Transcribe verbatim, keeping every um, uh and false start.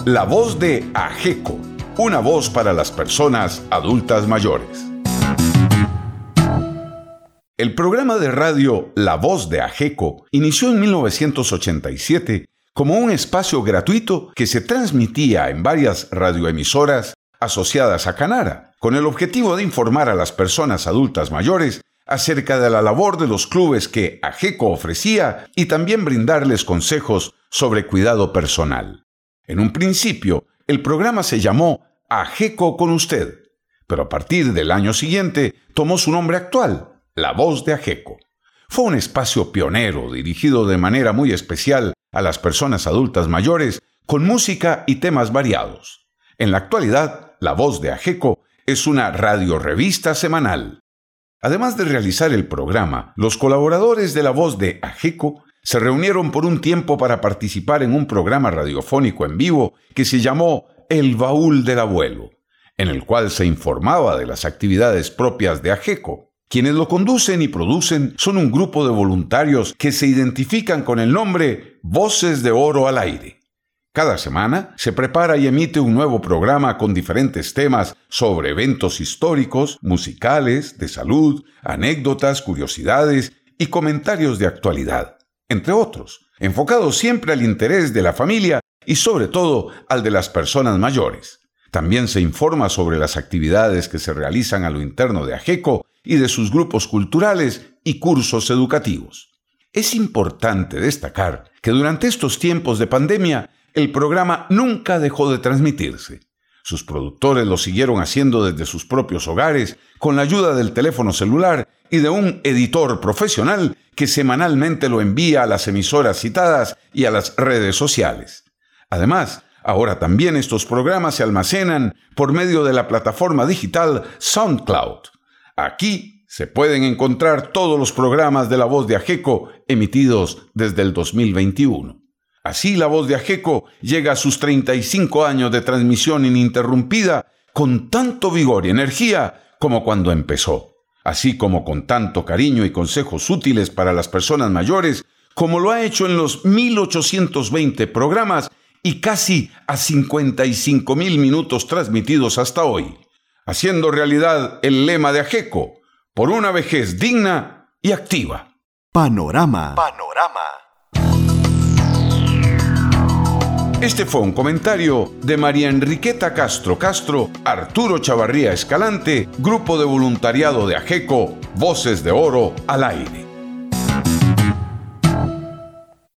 La voz de AGECO, una voz para las personas adultas mayores. El programa de radio La Voz de AGECO inició en mil novecientos ochenta y siete como un espacio gratuito que se transmitía en varias radioemisoras asociadas a Canara, con el objetivo de informar a las personas adultas mayores acerca de la labor de los clubes que AGECO ofrecía y también brindarles consejos sobre cuidado personal. En un principio, el programa se llamó AGECO con usted, pero a partir del año siguiente tomó su nombre actual, La Voz de AGECO. Fue un espacio pionero dirigido de manera muy especial a las personas adultas mayores con música y temas variados. En la actualidad, La Voz de AGECO es una radiorevista semanal. Además de realizar el programa, los colaboradores de La Voz de AGECO se reunieron por un tiempo para participar en un programa radiofónico en vivo que se llamó El Baúl del Abuelo, en el cual se informaba de las actividades propias de AGECO. Quienes lo conducen y producen son un grupo de voluntarios que se identifican con el nombre Voces de Oro al Aire. Cada semana se prepara y emite un nuevo programa con diferentes temas sobre eventos históricos, musicales, de salud, anécdotas, curiosidades y comentarios de actualidad, entre otros, enfocados siempre al interés de la familia y sobre todo al de las personas mayores. También se informa sobre las actividades que se realizan a lo interno de AGECO y de sus grupos culturales y cursos educativos. Es importante destacar que durante estos tiempos de pandemia, el programa nunca dejó de transmitirse. Sus productores lo siguieron haciendo desde sus propios hogares, con la ayuda del teléfono celular y de un editor profesional que semanalmente lo envía a las emisoras citadas y a las redes sociales. Además, ahora también estos programas se almacenan por medio de la plataforma digital SoundCloud. Aquí se pueden encontrar todos los programas de La Voz de AGECO emitidos desde el dos mil veintiuno. Así, La Voz de AGECO llega a sus treinta y cinco años de transmisión ininterrumpida con tanto vigor y energía como cuando empezó, así como con tanto cariño y consejos útiles para las personas mayores como lo ha hecho en los mil ochocientos veinte programas y casi a cincuenta y cinco mil minutos transmitidos hasta hoy, haciendo realidad el lema de AGECO, por una vejez digna y activa. Panorama. Panorama. Este fue un comentario de María Enriqueta Castro Castro, Arturo Chavarría Escalante, Grupo de Voluntariado de AGECO, Voces de Oro al Aire.